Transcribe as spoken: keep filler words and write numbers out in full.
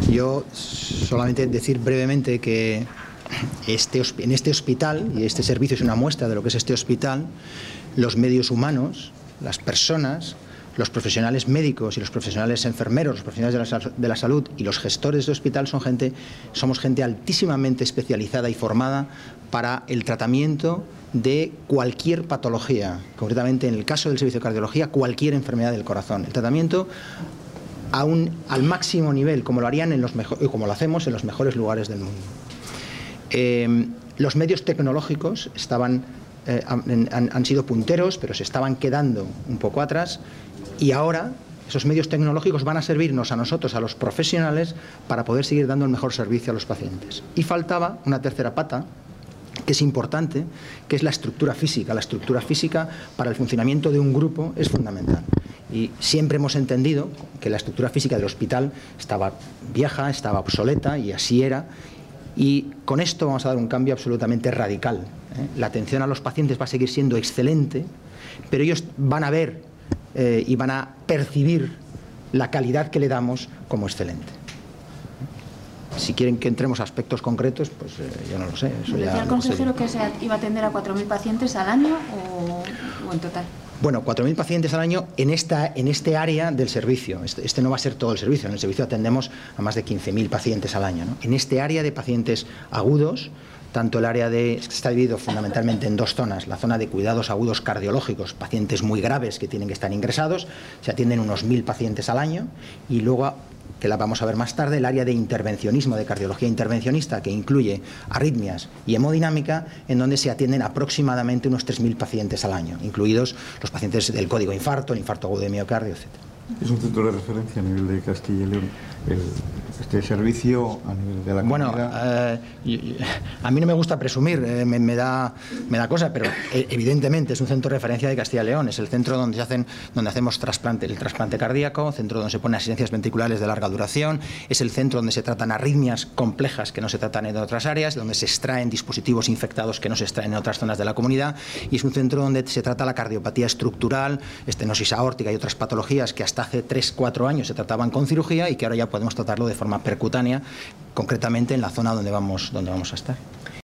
Yo solamente decir brevemente que este, en este hospital, y este servicio es una muestra de lo que es este hospital, los medios humanos, las personas, los profesionales médicos y los profesionales enfermeros, los profesionales de la, de la salud y los gestores de hospital son gente, somos gente altísimamente especializada y formada para el tratamiento de cualquier patología, concretamente en el caso del servicio de cardiología, cualquier enfermedad del corazón. El tratamiento a un, al máximo nivel, como lo harían en los mejor, como lo hacemos en los mejores lugares del mundo. Eh, los medios tecnológicos estaban, eh, han, han, han sido punteros, pero se estaban quedando un poco atrás, y ahora esos medios tecnológicos van a servirnos a nosotros, a los profesionales, para poder seguir dando el mejor servicio a los pacientes. Y faltaba una tercera pata, que es importante, que es la estructura física. La estructura física para el funcionamiento de un grupo es fundamental. Y siempre hemos entendido que la estructura física del hospital estaba vieja, estaba obsoleta, y así era. Y con esto vamos a dar un cambio absolutamente radical, ¿eh? La atención a los pacientes va a seguir siendo excelente, pero ellos van a ver eh, y van a percibir la calidad que le damos como excelente. Si quieren que entremos a aspectos concretos, pues eh, yo no lo sé. Eso ¿Decía ya el no sé. consejero que se iba a atender a cuatro mil pacientes al año o, o en total? Bueno, cuatro mil pacientes al año en, esta, en este área del servicio. Este, este no va a ser todo el servicio. En el servicio atendemos a más de quince mil pacientes al año, ¿no? En este área de pacientes agudos, tanto el área de... está dividido fundamentalmente en dos zonas. La zona de cuidados agudos cardiológicos, pacientes muy graves que tienen que estar ingresados, se atienden unos mil pacientes al año, y luego, que la vamos a ver más tarde, el área de intervencionismo, de cardiología intervencionista, que incluye arritmias y hemodinámica, en donde se atienden aproximadamente unos tres mil pacientes al año, incluidos los pacientes del código infarto, el infarto agudo de miocardio, etcétera. Es un centro de referencia a nivel de Castilla y León, el, este servicio a nivel de la comunidad. Bueno, eh, a mí no me gusta presumir, eh, me, me, da, me da cosa, pero eh, evidentemente es un centro de referencia de Castilla y León. Es el centro donde se hacen, donde hacemos trasplante, el trasplante cardíaco, centro donde se ponen asistencias ventriculares de larga duración, es el centro donde se tratan arritmias complejas que no se tratan en otras áreas, donde se extraen dispositivos infectados que no se extraen en otras zonas de la comunidad, y es un centro donde se trata la cardiopatía estructural, estenosis aórtica y otras patologías que hasta hace tres cuatro años se trataban con cirugía y que ahora ya podemos tratarlo de forma percutánea, concretamente en la zona donde vamos, donde vamos a estar.